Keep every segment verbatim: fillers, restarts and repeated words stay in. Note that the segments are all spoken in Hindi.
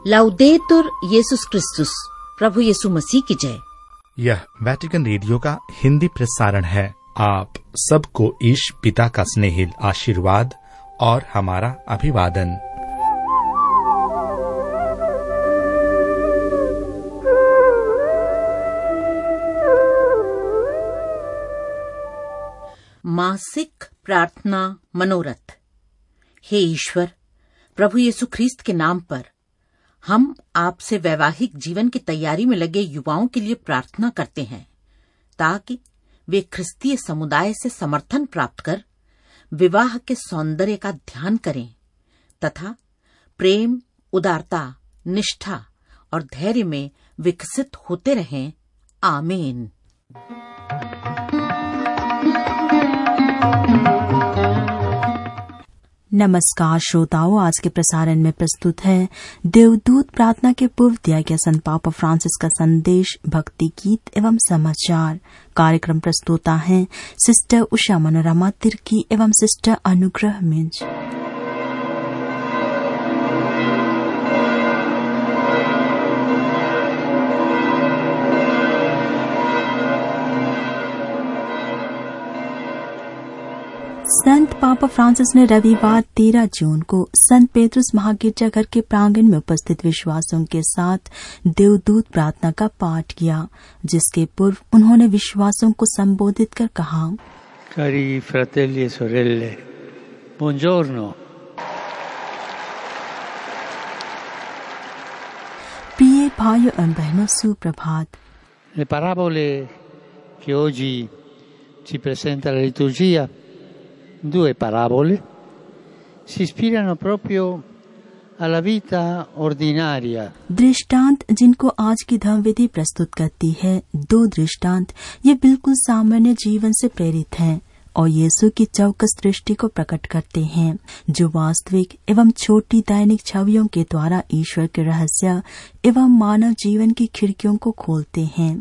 लाउदेतुर येसुस क्रिस्तुस, प्रभु यीशु मसीह की जय। यह वेटिकन रेडियो का हिंदी प्रसारण है। आप सबको ईश पिता का स्नेहिल आशीर्वाद और हमारा अभिवादन। मासिक प्रार्थना मनोरथ। हे ईश्वर, प्रभु यीशु ख्रीस्त के नाम पर हम आपसे वैवाहिक जीवन की तैयारी में लगे युवाओं के लिए प्रार्थना करते हैं, ताकि वे ख्रिस्तीय समुदाय से समर्थन प्राप्त कर विवाह के सौंदर्य का ध्यान करें तथा प्रेम, उदारता, निष्ठा और धैर्य में विकसित होते रहें। आमीन। नमस्कार श्रोताओं, आज के प्रसारण में प्रस्तुत है देवदूत प्रार्थना के पूर्व दिया गया संत पापा फ्रांसिस का संदेश, भक्ति गीत एवं समाचार। कार्यक्रम प्रस्तुता है सिस्टर उषा मनोरमा तिर्की एवं सिस्टर अनुग्रह मिंज। संत पापा फ्रांसिस ने रविवार तेरह जून को संत पेट्रुस महागिरजाघर के प्रांगण में उपस्थित विश्वासियों के साथ देवदूत प्रार्थना का पाठ किया, जिसके पूर्व उन्होंने विश्वासियों को संबोधित कर कहा, Cari fratelli e sorelle, buongiorno. प्रिय भाइयों एवं बहनों, सुप्रभात। Le parabole che oggi ci presenta la liturgia, due parabole, si ispirano proprio alla vita ordinaria. दृष्टांत जिनको आज की धर्मविधि प्रस्तुत करती है, दो दृष्टांत ये बिल्कुल सामान्य जीवन से प्रेरित हैं और यीशु की चौकस दृष्टि को प्रकट करते हैं, जो वास्तविक एवं छोटी दैनिक छवियों के द्वारा ईश्वर के रहस्य एवं मानव जीवन की खिड़कियों को खोलते हैं।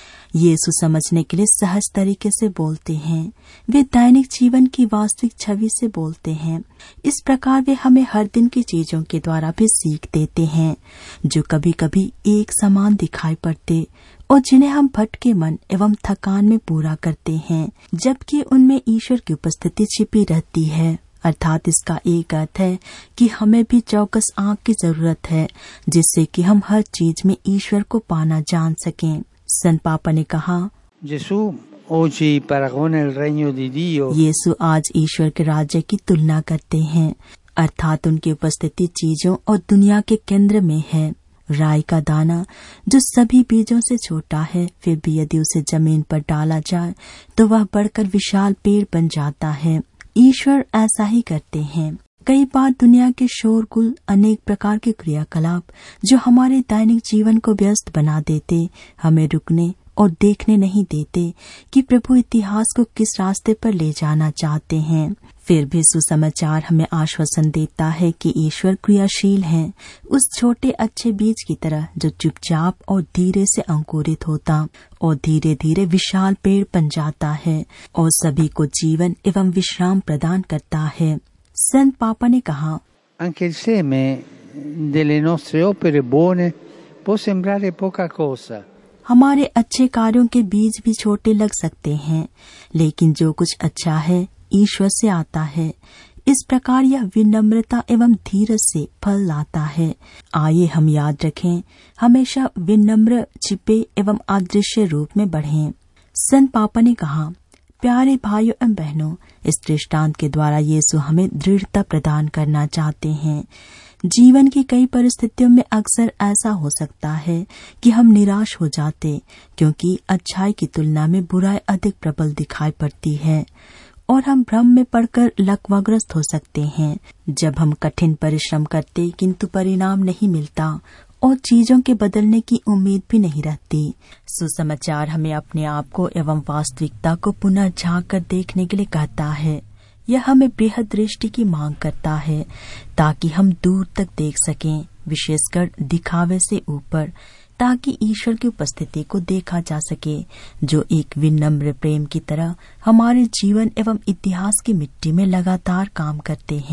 यीशु समझने के लिए सहज तरीके से बोलते हैं, वे दैनिक जीवन की वास्तविक छवि से बोलते हैं। इस प्रकार वे हमें हर दिन की चीजों के द्वारा भी सीख देते हैं, जो कभी कभी एक समान दिखाई पड़ते और जिन्हें हम भटके मन एवं थकान में पूरा करते हैं, जबकि उनमें ईश्वर की उपस्थिति छिपी रहती है। अर्थात इसका एक अर्थ है कि हमें भी चौकस आंख की जरूरत है, जिससे कि हम हर चीज में ईश्वर को पाना जान सकें। संत पापा ने कहा, Gesù oggi paragona il regno di Dio. यीशु आज ईश्वर के राज्य की तुलना करते हैं, अर्थात उनकी उपस्थिति चीजों और दुनिया के केंद्र में है। राई का दाना जो सभी बीजों से छोटा है, फिर भी यदि उसे जमीन पर डाला जाए तो वह बढ़कर विशाल पेड़ बन जाता है। ईश्वर ऐसा ही करते हैं। कई बार दुनिया के शोरगुल, अनेक प्रकार के क्रियाकलाप जो हमारे दैनिक जीवन को व्यस्त बना देते, हमें रुकने और देखने नहीं देते कि प्रभु इतिहास को किस रास्ते पर ले जाना चाहते हैं। फिर भी सुसमाचार हमें आश्वासन देता है कि ईश्वर क्रियाशील हैं, उस छोटे अच्छे बीज की तरह जो चुपचाप और धीरे से अंकुरित होता और धीरे धीरे विशाल पेड़ बन जाता है और सभी को जीवन एवं विश्राम प्रदान करता है। संत पापा ने कहा, Anche il seme delle nostre opere buone può sembrare poca cosa. हमारे अच्छे कार्यों के बीज भी छोटे लग सकते हैं, लेकिन जो कुछ अच्छा है ईश्वर से आता है। इस प्रकार यह विनम्रता एवं धीरज से फल लाता है। आइए हम याद रखें, हमेशा विनम्र, छिपे एवं अदृश्य रूप में बढ़ें। संत पापा ने कहा, प्यारे भाइयों एवं बहनों, इस दृष्टांत के द्वारा यीशु हमें दृढ़ता प्रदान करना चाहते हैं। जीवन की कई परिस्थितियों में अक्सर ऐसा हो सकता है कि हम निराश हो जाते, क्योंकि अच्छाई की तुलना में बुराई अधिक प्रबल दिखाई पड़ती है और हम भ्रम में पड़कर लकवाग्रस्त हो सकते हैं। जब हम कठिन परिश्रम करते किंतु परिणाम नहीं मिलता और चीजों के बदलने की उम्मीद भी नहीं रहती। सुसमाचार हमें अपने आप को एवं वास्तविकता को पुनः झांक कर देखने के लिए कहता है। यह हमें बेहद दृष्टि की मांग करता है, ताकि हम दूर तक देख सकें, विशेषकर दिखावे से ऊपर, ताकि ईश्वर की उपस्थिति को देखा जा सके, जो एक विनम्र प्रेम की तरह हमारे जीवन एवं इतिहास की मिट्टी में लगातार काम करते हैं।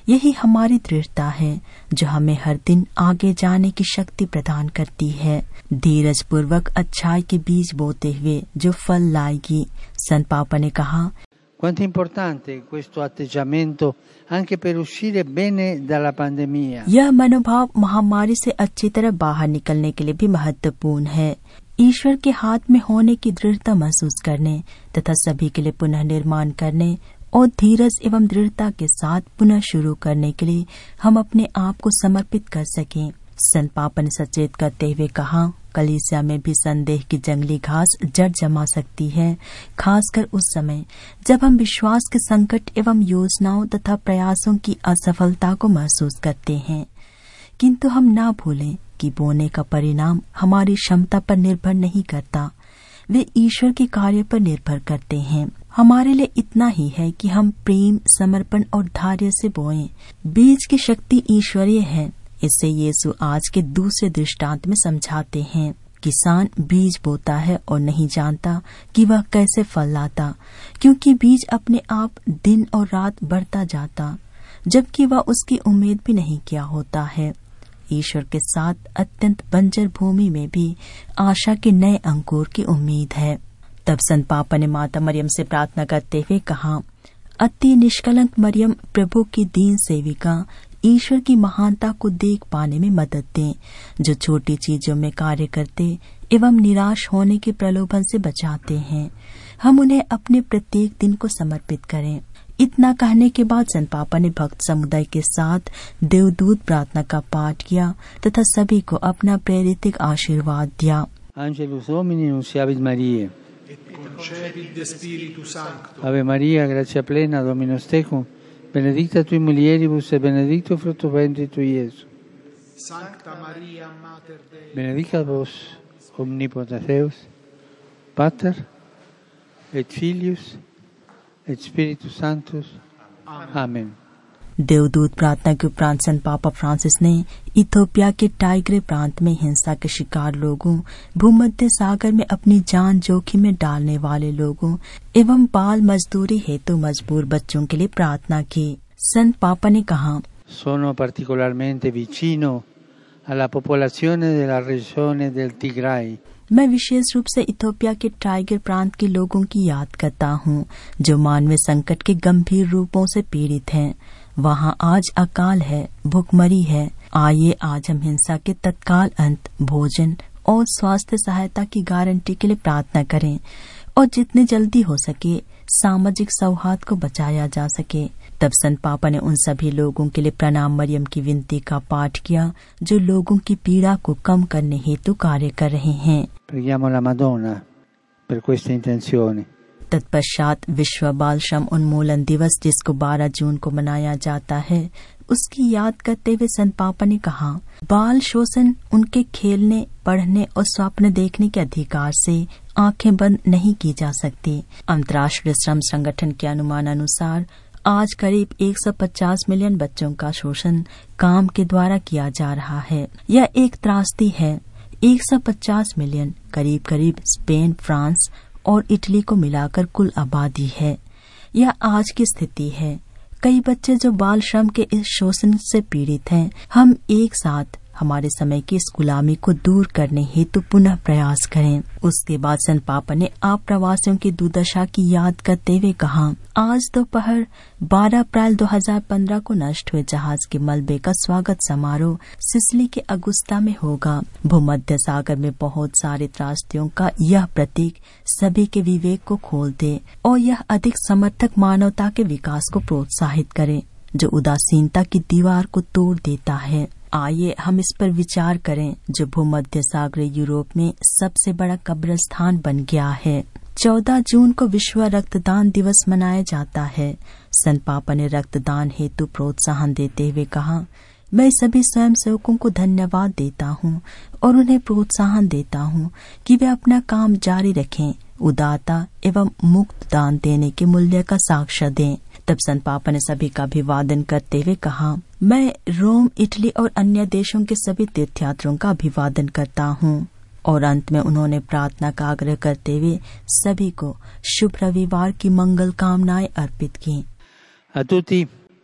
यही हमारी दृढ़ता है जो हमें हर दिन आगे जाने की शक्ति प्रदान करती है। धीरज पूर्वक अच्छाई के बीज बोते हुए जो फल लाएगी। संत पापा ने कहा, Quanto è importante questo atteggiamento anche per uscire bene dalla pandemia. यह मनोभाव महामारी से अच्छी तरह बाहर निकलने के लिए भी महत्वपूर्ण है। ईश्वर के हाथ में होने की दृढ़ता महसूस करने तथा सभी के लिए पुनः निर्माण करने और धीरज एवं दृढ़ता के साथ पुनः शुरू करने के लिए हम अपने आप को समर्पित कर सकें। संत पापा ने सचेत करते हुए कहा, कलीसिया में भी संदेह की जंगली घास जड़ जमा सकती है, खासकर उस समय जब हम विश्वास के संकट एवं योजनाओं तथा प्रयासों की असफलता को महसूस करते हैं। किंतु हम ना भूलें कि बोने का परिणाम हमारी क्षमता पर निर्भर नहीं करता, वे ईश्वर के कार्य पर निर्भर करते हैं। हमारे लिए इतना ही है कि हम प्रेम, समर्पण और धैर्य से बोएं। बीज की शक्ति ईश्वरीय है। इससे यीशु आज के दूसरे दृष्टांत में समझाते हैं। किसान बीज बोता है और नहीं जानता कि वह कैसे फल लाता, क्योंकि बीज अपने आप दिन और रात बढ़ता जाता, जबकि वह उसकी उम्मीद भी नहीं किया होता है। ईश्वर के साथ अत्यंत बंजर भूमि में भी आशा के नए अंकुर की उम्मीद है। तब संत पापा ने माता मरियम से प्रार्थना करते हुए कहा, अति निष्कलंक मरियम, प्रभु की दीन सेविका, ईश्वर की महानता को देख पाने में मदद दें, जो छोटी चीजों में कार्य करते एवं निराश होने के प्रलोभन से बचाते हैं। हम उन्हें अपने प्रत्येक दिन को समर्पित करें। इतना कहने के बाद संत पापा ने भक्त समुदाय के साथ देवदूत प्रार्थना का पाठ किया तथा सभी को अपना प्रेरित आशीर्वाद दिया। Angelus Domini nunciavit Mariae. Et concepit de Spiritu Sancto. Ave Maria, gratia plena, Dominus tecum, benedicta tui mulieribus et benedictus fructus ventris tui, Iesus. Sancta Maria, Mater Dei. Benedicat vos omnipotens Deus, Pater et Filius et Spiritus Sanctus. Amen. देवदूत प्रार्थना के उपरांत संत पापा फ्रांसिस ने इथोपिया के टाइग्रे प्रांत में हिंसा के शिकार लोगों, भूमध्य सागर में अपनी जान जोखिम में डालने वाले लोगों एवं बाल मजदूरी हेतु मजबूर बच्चों के लिए प्रार्थना की। संत पापा ने कहा, Sono particolarmente vicino alla popolazione della regione del Tigray. मैं विशेष रूप से इथोपिया के टाइगर प्रांत के लोगों की याद करता हूँ जो मानवीय संकट के गंभीर रूपों से पीड़ित हैं। वहाँ आज अकाल है, भुखमरी है। आइए आज हम हिंसा के तत्काल अंत, भोजन और स्वास्थ्य सहायता की गारंटी के लिए प्रार्थना करें और जितनी जल्दी हो सके सामाजिक सौहार्द को बचाया जा सके। तब संत पापा ने उन सभी लोगों के लिए प्रणाम मरियम की विनती का पाठ किया जो लोगों की पीड़ा को कम करने हेतु कार्य कर रहे हैं। Preghiamo la Madonna per questa intenzione. तत्पश्चात विश्व बाल श्रम उन्मूलन दिवस, जिसको बारह जून को मनाया जाता है, उसकी याद करते हुए संत पापा ने कहा, बाल शोषण उनके खेलने, पढ़ने और स्वप्न देखने के अधिकार से आंखें बंद नहीं की जा सकती। अंतर्राष्ट्रीय श्रम संगठन के अनुमान अनुसार आज करीब एक सौ पचास मिलियन बच्चों का शोषण काम के द्वारा किया जा रहा है। यह एक त्रासदी है। एक सौ पचास मिलियन करीब करीब स्पेन, फ्रांस और इटली को मिलाकर कुल आबादी है। यह आज की स्थिति है। कई बच्चे जो बाल श्रम के इस शोषण से पीड़ित हैं, हम एक साथ हमारे समय की इस गुलामी को दूर करने हेतु पुनः प्रयास करें। उसके बाद संत पापा ने आप प्रवासियों की दुर्दशा की याद करते हुए कहा, आज दोपहर बारह अप्रैल दो हज़ार पंद्रह को नष्ट हुए जहाज के मलबे का स्वागत समारोह सिसिली के अगुस्ता में होगा। भूमध्य सागर में बहुत सारे त्रासदियों का यह प्रतीक सभी के विवेक को खोल दे और यह अधिक समर्थक मानवता के विकास को प्रोत्साहित करे जो उदासीनता की दीवार को तोड़ देता है। आइए हम इस पर विचार करें जो भूमध्य सागर यूरोप में सबसे बड़ा कब्रिस्तान बन गया है। चौदह जून को विश्व रक्तदान दिवस मनाया जाता है। संत पापा ने रक्तदान हेतु प्रोत्साहन देते हुए कहा, मैं सभी स्वयं सेवकों को धन्यवाद देता हूँ और उन्हें प्रोत्साहन देता हूँ कि वे अपना काम जारी रखें, उदारता एवं मुक्त दान देने के मूल्य का साक्ष्य दें। तब संत पापा ने सभी का अभिवादन करते हुए कहा, मैं रोम, इटली और अन्य देशों के सभी तीर्थयात्रियों का अभिवादन करता हूँ। और अंत में उन्होंने प्रार्थना का आग्रह करते हुए सभी को शुभ रविवार की मंगल कामनाएं अर्पित की। A tutti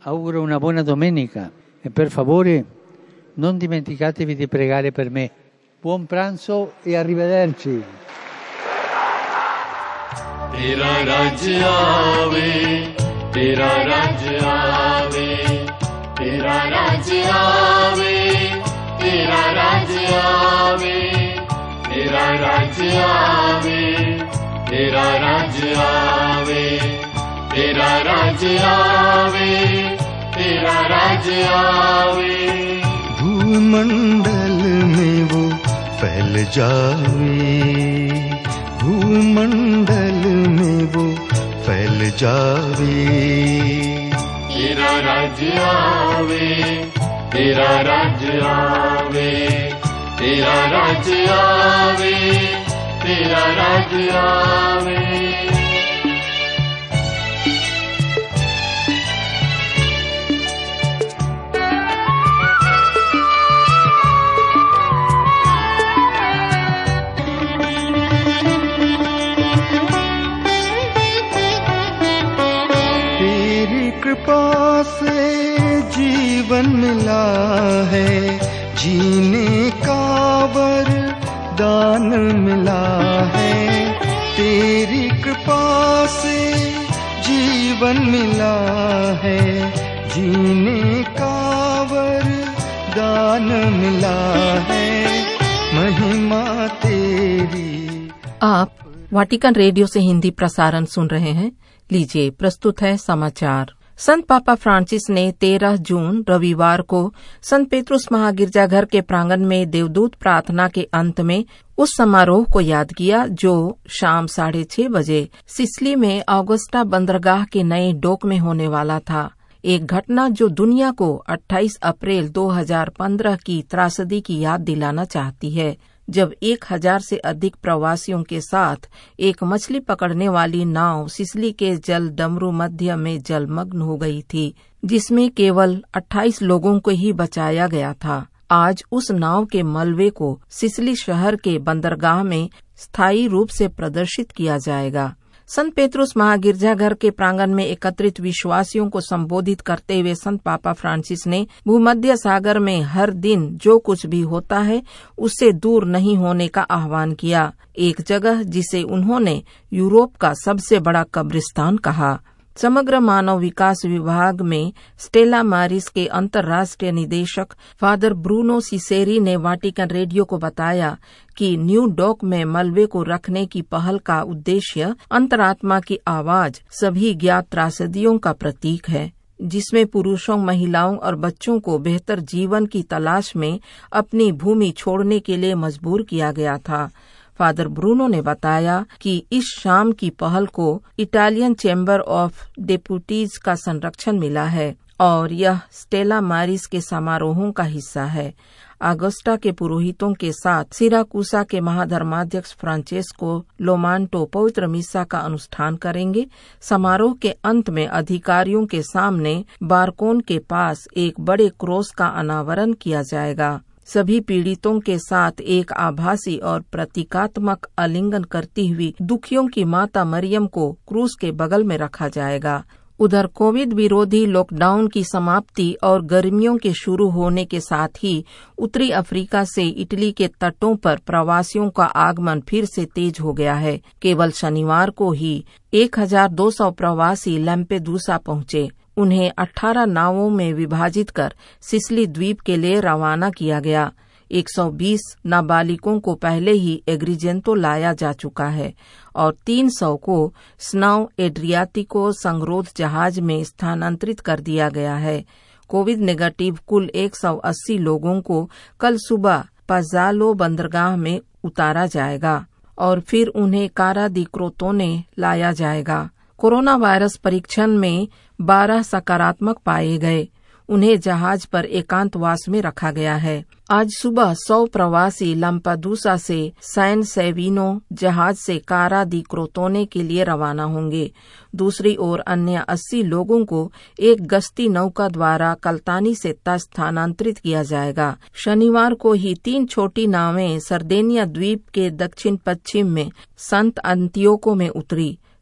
auguro una buona domenica e per favore non dimenticatevi di pregare per me. Buon pranzo e arrivederci. तेरा राज्य आवे, तेरा राज्य आवे, तेरा राज्य आवे, तेरा राज्य आवे, तेरा राज्य आवे, तेरा राज्य आवे, तेरा राज्य आवे, तेरा राज्य आवे। भूमंडल में वो फैल जावे, भूमंडल में वो फैल जावे। तेरा राज्य आवे, तेरा राज्य आवे, तेरा राज्य आवे, तेरा राज्य आवे। कृपा से जीवन मिला है, जीने का वरदान मिला है। तेरी कृपा से जीवन मिला है, जीने का वरदान मिला है। महिमा तेरी। आप वाटिकन रेडियो से हिंदी प्रसारण सुन रहे हैं। लीजिए, प्रस्तुत है समाचार। संत पापा फ्रांसिस ने तेरह जून रविवार को संत पेत्रुस महागिरजाघर के प्रांगण में देवदूत प्रार्थना के अंत में उस समारोह को याद किया जो शाम साढ़े छह बजे सिसिली में ऑगस्टा बंदरगाह के नए डोक में होने वाला था। एक घटना जो दुनिया को अट्ठाईस अप्रैल दो हज़ार पंद्रह की त्रासदी की याद दिलाना चाहती है, जब एक हजार से अधिक प्रवासियों के साथ एक मछली पकड़ने वाली नाव सिसिली के जल डमरू मध्य में जलमग्न हो गई थी, जिसमें केवल अट्ठाईस लोगों को ही बचाया गया था। आज उस नाव के मलबे को सिसिली शहर के बंदरगाह में स्थायी रूप से प्रदर्शित किया जाएगा। संत पेत्रुस महागिरजाघर के प्रांगण में एकत्रित विश्वासियों को संबोधित करते हुए संत पापा फ्रांसिस ने भूमध्य सागर में हर दिन जो कुछ भी होता है उससे दूर नहीं होने का आह्वान किया। एक जगह जिसे उन्होंने यूरोप का सबसे बड़ा कब्रिस्तान कहा। समग्र मानव विकास विभाग में स्टेला मारिस के अंतर्राष्ट्रीय निदेशक फादर ब्रूनो सिसेरी ने वाटिकन रेडियो को बताया कि न्यू डॉक में मलबे को रखने की पहल का उद्देश्य अंतरात्मा की आवाज सभी ज्ञात त्रासदियों का प्रतीक है, जिसमें पुरुषों, महिलाओं और बच्चों को बेहतर जीवन की तलाश में अपनी भूमि छोड़ने के लिए मजबूर किया गया था। फादर ब्रूनो ने बताया कि इस शाम की पहल को इटालियन चैम्बर ऑफ डेप्यूटीज का संरक्षण मिला है और यह स्टेला मारिस के समारोहों का हिस्सा है। अगस्टा के पुरोहितों के साथ सिराकूसा के महाधर्माध्यक्ष फ्रांचेस्को लोमांटो पवित्र मिसा का अनुष्ठान करेंगे। समारोह के अंत में अधिकारियों के सामने बारकोन के पास एक बड़े क्रॉस का अनावरण किया जाएगा। सभी पीड़ितों के साथ एक आभासी और प्रतीकात्मक आलिंगन करती हुई दुखियों की माता मरियम को क्रूस के बगल में रखा जाएगा। उधर कोविड विरोधी लॉकडाउन की समाप्ति और गर्मियों के शुरू होने के साथ ही उत्तरी अफ्रीका से इटली के तटों पर प्रवासियों का आगमन फिर से तेज हो गया है। केवल शनिवार को ही एक हजार दो सौ प्रवासी लैम्पेदूसा पहुंचे। उन्हें अठारह नावों में विभाजित कर सिसिली द्वीप के लिए रवाना किया गया। एक सौ बीस नाबालिगों को पहले ही एग्रीजेंटो लाया जा चुका है और तीन सौ को स्नाउ एड्रियाटिको संगरोध जहाज में स्थानांतरित कर दिया गया है। कोविड नेगेटिव कुल एक सौ अस्सी लोगों को कल सुबह पजालो बंदरगाह में उतारा जाएगा और फिर उन्हें कारा दी क्रोतोने लाया जाएगा। कोरोना वायरस परीक्षण में बारह सकारात्मक पाए गए। उन्हें जहाज पर एकांतवास में रखा गया है। आज सुबह सौ प्रवासी लम्पेदूसा से सैन सेविनो जहाज से कारा दी क्रोतोने के लिए रवाना होंगे। दूसरी ओर अन्य अस्सी लोगों को एक गश्ती नौका द्वारा कल्तानी से स्थानांतरित किया जाएगा। शनिवार को ही तीन छोटी नावें सरदेनिया द्वीप के दक्षिण पश्चिम में संत अंतियोको में उतरी।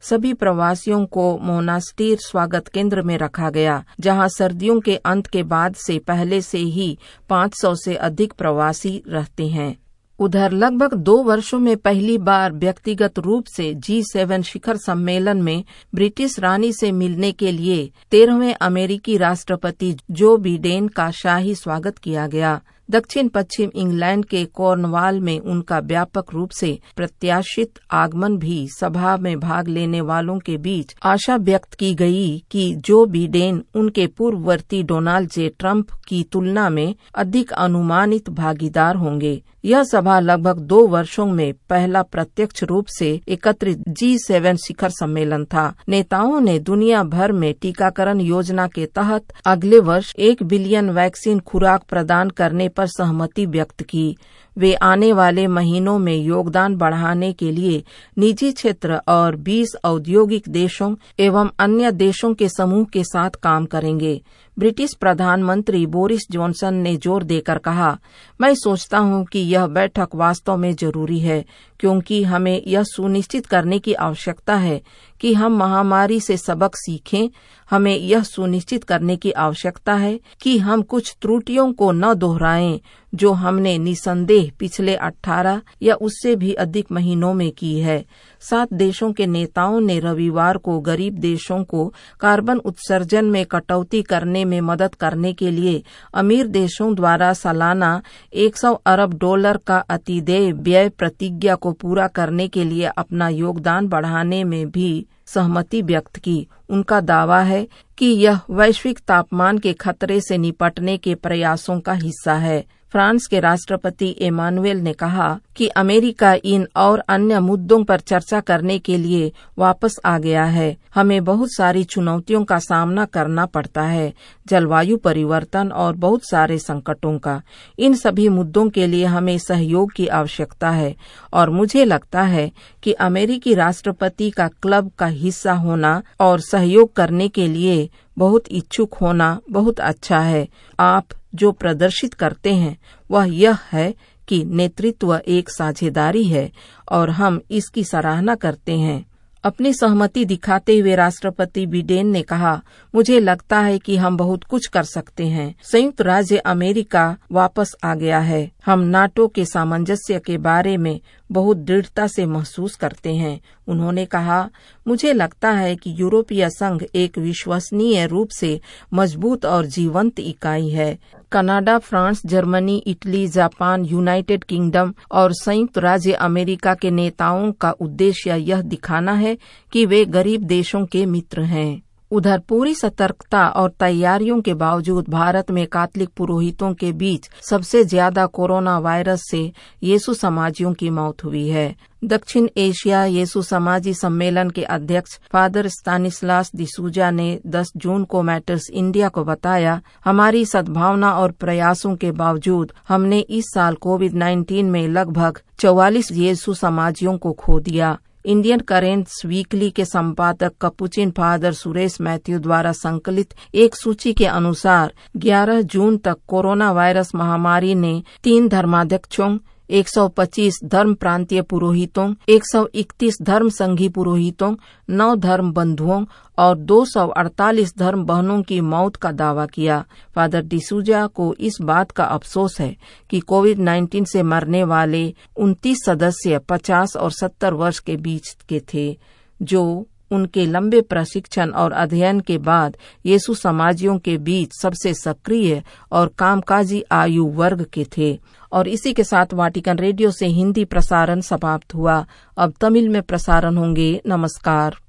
सभी प्रवासियों को मोनास्टिर स्वागत केंद्र में रखा गया, जहां सर्दियों के अंत के बाद से पहले से ही पाँच सौ से अधिक प्रवासी रहते हैं। उधर लगभग दो वर्षों में पहली बार व्यक्तिगत रूप से जी सेवन शिखर सम्मेलन में ब्रिटिश रानी से मिलने के लिए तेरहवें अमेरिकी राष्ट्रपति जो बिडेन का शाही स्वागत किया गया। दक्षिण पश्चिम इंग्लैंड के कॉर्नवाल में उनका व्यापक रूप से प्रत्याशित आगमन भी सभा में भाग लेने वालों के बीच आशा व्यक्त की गई कि जो बिडेन उनके पूर्ववर्ती डोनाल्ड जे ट्रंप की तुलना में अधिक अनुमानित भागीदार होंगे। यह सभा लगभग दो वर्षों में पहला प्रत्यक्ष रूप से एकत्रित जी सेवन शिखर सम्मेलन था। नेताओं ने दुनिया भर में टीकाकरण योजना के तहत अगले वर्ष एक बिलियन वैक्सीन खुराक प्रदान करने पर सहमति व्यक्त की। वे आने वाले महीनों में योगदान बढ़ाने के लिए निजी क्षेत्र और बीस औद्योगिक देशों एवं अन्य देशों के समूह के साथ काम करेंगे। ब्रिटिश प्रधानमंत्री बोरिस जॉनसन ने जोर देकर कहा, मैं सोचता हूं कि यह बैठक वास्तव में जरूरी है, क्योंकि हमें यह सुनिश्चित करने की आवश्यकता है कि हम महामारी से सबक सीखें। हमें यह सुनिश्चित करने की आवश्यकता है कि हम कुछ त्रुटियों को न दोहराएं जो हमने निसंदेह पिछले अठारह या उससे भी अधिक महीनों में की है। सात देशों के नेताओं ने रविवार को गरीब देशों को कार्बन उत्सर्जन में कटौती करने में मदद करने के लिए अमीर देशों द्वारा सालाना एक सौ अरब डॉलर का अतिदेय व्यय प्रतिज्ञा को पूरा करने के लिए अपना योगदान बढ़ाने में भी सहमति व्यक्त की। उनका दावा है कि यह वैश्विक तापमान के खतरे से निपटने के प्रयासों का हिस्सा है। फ्रांस के राष्ट्रपति इमानुएल ने कहा कि अमेरिका इन और अन्य मुद्दों पर चर्चा करने के लिए वापस आ गया है। हमें बहुत सारी चुनौतियों का सामना करना पड़ता है, जलवायु परिवर्तन और बहुत सारे संकटों का। इन सभी मुद्दों के लिए हमें सहयोग की आवश्यकता है और मुझे लगता है कि अमेरिकी राष्ट्रपति का क्लब का हिस्सा होना और सहयोग करने के लिए बहुत इच्छुक होना बहुत अच्छा है। आप जो प्रदर्शित करते हैं वह यह है कि नेतृत्व एक साझेदारी है और हम इसकी सराहना करते हैं। अपनी सहमति दिखाते हुए राष्ट्रपति बिडेन ने कहा, मुझे लगता है कि हम बहुत कुछ कर सकते हैं। संयुक्त राज्य अमेरिका वापस आ गया है। हम नाटो के सामंजस्य के बारे में बहुत दृढ़ता से महसूस करते हैं। उन्होंने कहा, मुझे लगता है कि यूरोपीय संघ एक विश्वसनीय रूप से मजबूत और जीवंत इकाई है। Canada, France, Germany, Italy, Japan, United Kingdom और संयुक्त राज्य अमेरिका के नेताओं का उद्देश्य यह दिखाना है कि वे गरीब देशों के मित्र हैं। उधर पूरी सतर्कता और तैयारियों के बावजूद भारत में कैथोलिक पुरोहितों के बीच सबसे ज्यादा कोरोना वायरस से येसु समाजियों की मौत हुई है। दक्षिण एशिया येसु समाजी सम्मेलन के अध्यक्ष फादर स्तानिस्लास डिसूजा ने दस जून को मैटर्स इंडिया को बताया, हमारी सद्भावना और प्रयासों के बावजूद हमने इस साल कोविड नाइन्टीन में लगभग चौवालीस येसु समाजियों को खो दिया। इंडियन करेंट्स वीकली के संपादक कपुचिन फादर सुरेश मैथ्यू द्वारा संकलित एक सूची के अनुसार ग्यारह जून तक कोरोना वायरस महामारी ने तीन धर्माध्यक्षों, एक सौ पच्चीस धर्म प्रांतीय पुरोहितों, एक सौ इकतीस धर्म संघी पुरोहितों, नौ धर्म बंधुओं और दो सौ अड़तालीस धर्म बहनों की मौत का दावा किया। फादर डिसूजा को इस बात का अफसोस है कि कोविड नाइन्टीन से मरने वाले उनतीस सदस्य पचास और सत्तर वर्ष के बीच के थे, जो उनके लंबे प्रशिक्षण और अध्ययन के बाद येसु समाजियों के बीच सबसे सक्रिय और कामकाजी आयु वर्ग के थे। और इसी के साथ वाटिकन रेडियो से हिंदी प्रसारण समाप्त हुआ। अब तमिल में प्रसारण होंगे। नमस्कार।